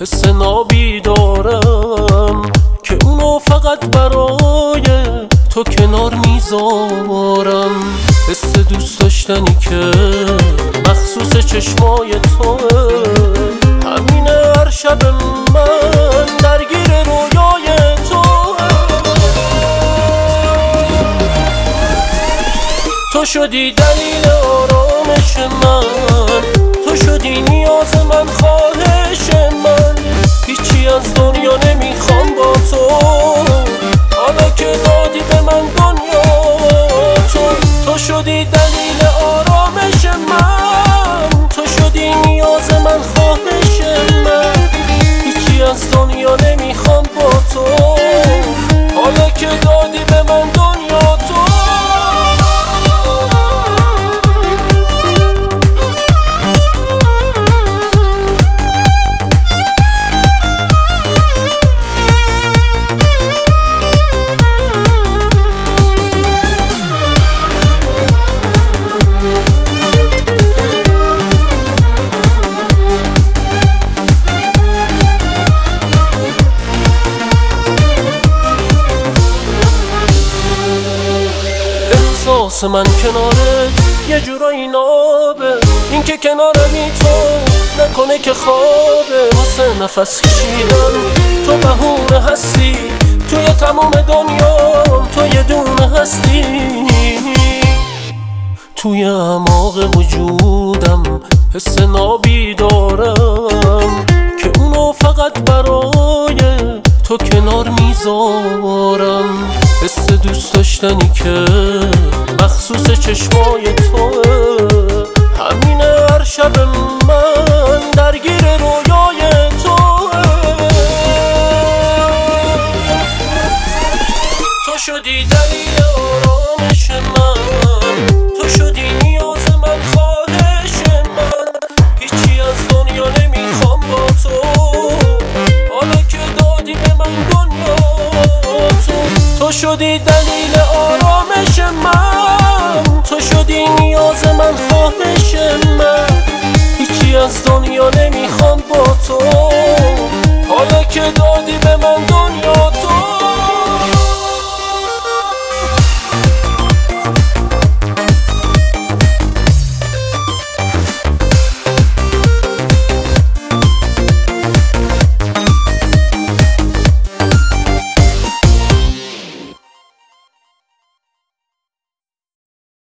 حس نابی دارم که اونو فقط برای تو کنار میذارم. حس دوست داشتنی که مخصوص چشمای توه، همینه هر شب من درگیر رویای توه. تو شدی دلیل آرامش من، تو شدی نیاز من، خواهش من. هیچی از دنیا نمیخوام با تو، حالا که دادی به من دنیا. تو شدی دلیل آرامش من، تو شدی نیاز من، خواهش من. هیچی از دنیا نمیخوام با تو، حالا که دادی به من دنیا. احساس من کنارت یه جورایی نابه، این که کنارمی تو نکنه که خوابه. واسه نفس کشیدن تو بهونه هستی، توی تموم دنیا تو یه دونه هستی. توی اعماق وجودم حس نابی دارم که اونو فقط برای تو کنار میذارم. حس دوست داشتنی که مخصوص چشمای توه، همینه هر شب من درگیر رویای توه. تو شدی دلیل آرامش من، تو شدی نیاز من، خواهش من. هیچی از دنیا نمیخوام با تو، حالا که دادی به من دنیا. تو شدی دلیل آرامش من، تو شدی نیاز من، خواهش من. هیچی از دنیا نمیخوام با تو، حالا که دادی به من دنیا.